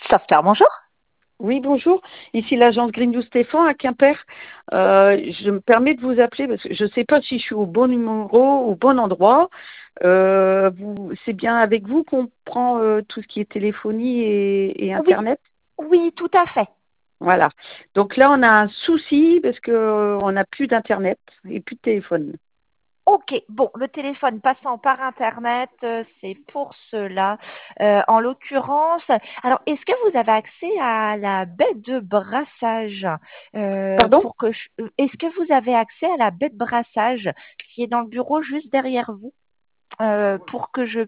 Software, bonjour. Oui, bonjour. Ici l'agence Grindou Stéphane à Quimper. Je me permets de vous appeler parce que je ne sais pas si je suis au bon numéro, au bon endroit. C'est bien avec vous qu'on prend tout ce qui est téléphonie et Oui, Internet? oui, tout à fait. Voilà. Donc là, on a un souci parce que on n'a plus d'Internet et plus de téléphone. Ok, bon, le téléphone passant par Internet, c'est pour cela. En l'occurrence, alors, est-ce que vous avez accès à la baie de brassage Pardon? est-ce que vous avez accès à la baie de brassage qui est dans le bureau juste derrière vous pour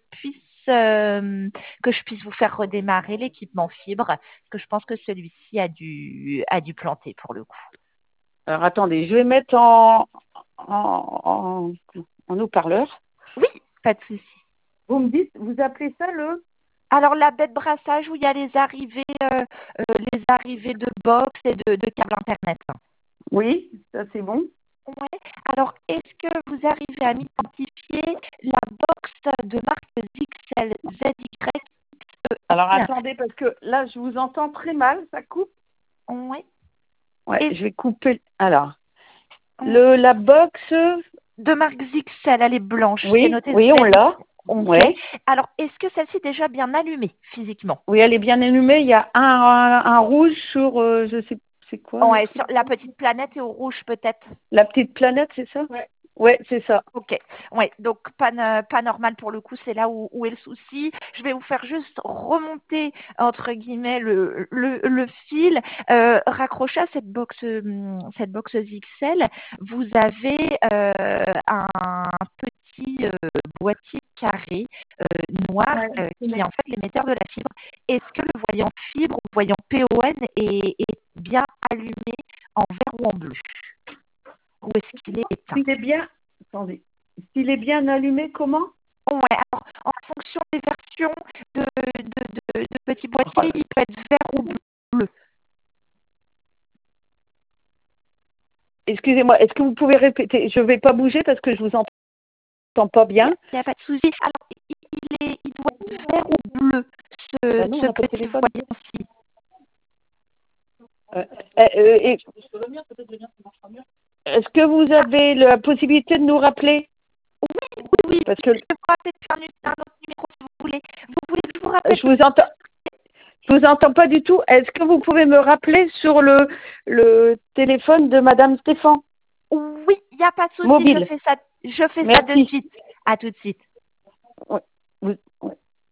que je puisse vous faire redémarrer l'équipement fibre, parce que je pense que celui-ci a dû planter pour le coup. Alors attendez, je vais mettre en haut-parleur. Oui, pas de souci. Vous me dites, vous appelez ça le? Alors, la baie de brassage où il y a les arrivées de box et de câbles Internet. Oui, ça c'est bon. Ouais. Alors, est-ce que vous arrivez à m'identifier la box de marque ZXL Alors ZYXEL? attendez, parce que là, je vous entends très mal, ça coupe. Ouais. Ouais, Est-ce je vais couper. Alors, la box, de marque ZXL, elle est blanche. C'est oui, noté oui, on ZXL. l'a. Ok. Ouais. Alors, est-ce que celle-ci est déjà bien allumée physiquement? Oui, elle est bien allumée. Il y a un rouge sur, je sais, c'est quoi le Ouais, truc? sur la petite planète est au rouge peut-être. La petite planète, c'est ça? Ouais. Ouais, c'est ça. Ok, ouais, donc pas normal pour le coup, c'est là où est le souci. Je vais vous faire juste remonter entre guillemets le fil, raccroché à cette box XL. Vous avez un petit boîtier carré noir Ouais. qui est en fait l'émetteur de la fibre. Est-ce que le voyant fibre ou voyant PON est bien allumé en vert ou en bleu? Ou est-ce qu'il est éteint? S'il est bien, attendez, s'il est bien allumé, comment? Ouais, alors en fonction des versions de petits boîtiers, Voilà. il peut être vert ou bleu. Excusez-moi, est-ce que vous pouvez répéter? Je ne vais pas bouger parce que je vous entends pas Il bien. n'y a pas de souci. Alors, il doit être vert ou bleu, Bah non, on ce n'a pas de petit téléphone. voyant-ci. Euh, et est-ce que vous avez la possibilité de nous rappeler? Oui, oui, oui. Parce que Je peux vous rappeler depuis un autre numéro si vous voulez. Vous voulez que je vous rappelle je vous entends pas du tout. Est-ce que vous pouvez me rappeler sur le téléphone de Madame Stéphane? Oui, il n'y a pas de souci. Je Mobile. fais ça de Merci. suite. À tout de suite. Ouais. Ouais.